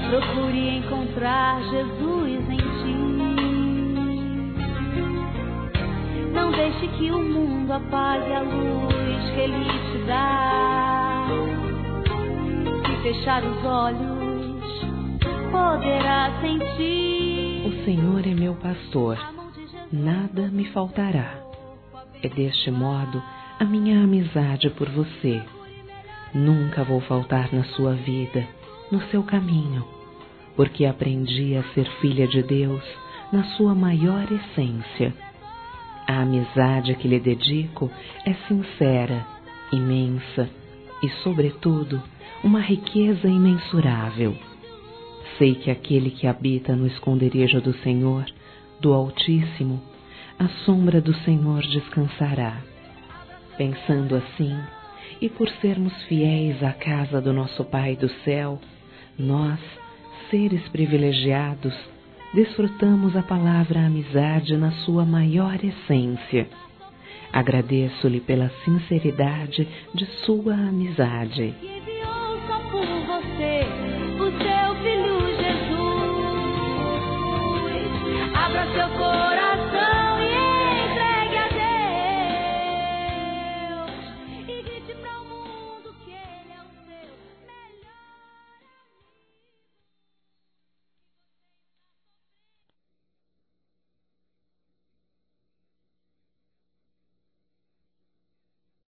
Procure encontrar Jesus em ti. Não deixe que o mundo apague a luz que Ele te dá. Se fechar os olhos, poderá sentir. O Senhor é meu pastor, nada me faltará. É deste modo a minha amizade por você. Nunca vou faltar na sua vida, no seu caminho, porque aprendi a ser filha de Deus na sua maior essência. A amizade que lhe dedico é sincera, imensa e, sobretudo, uma riqueza imensurável. Sei que aquele que habita no esconderijo do Senhor, do Altíssimo, à sombra do Senhor descansará. Pensando assim, e por sermos fiéis à casa do nosso Pai do céu, nós, seres privilegiados, desfrutamos a palavra amizade na sua maior essência. Agradeço-lhe pela sinceridade de sua amizade.